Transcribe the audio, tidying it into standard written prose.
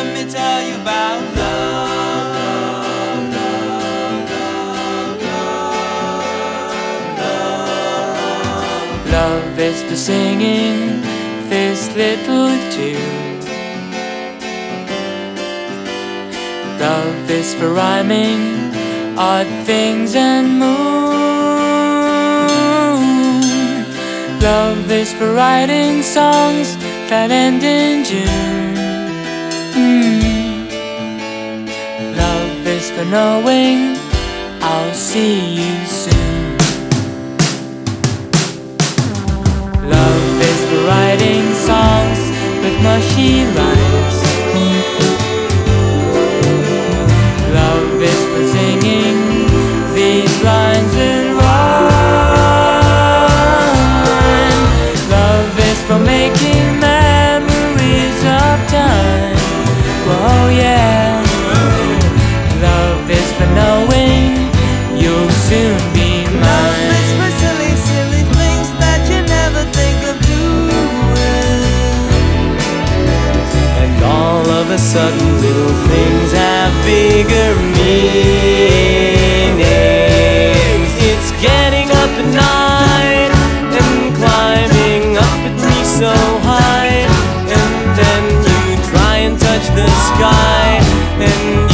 let me tell you about love, love, love, love, love, love. Love is for singing this little tune. Love is for rhyming odd things and moon. Love is for writing songs that end in June. Love is for knowing I'll see you soon. Love is for writing songs with mushy rhymes. Love is for singing these lines in rhyme. Love is for making memories of time. Oh yeah. Love is for knowing you'll soon be mine. Love is for silly, silly things that you never think of doing. And all of a sudden little things have bigger meanings. It's getting up at night and climbing up a tree so high, and then you try and touch the sky, and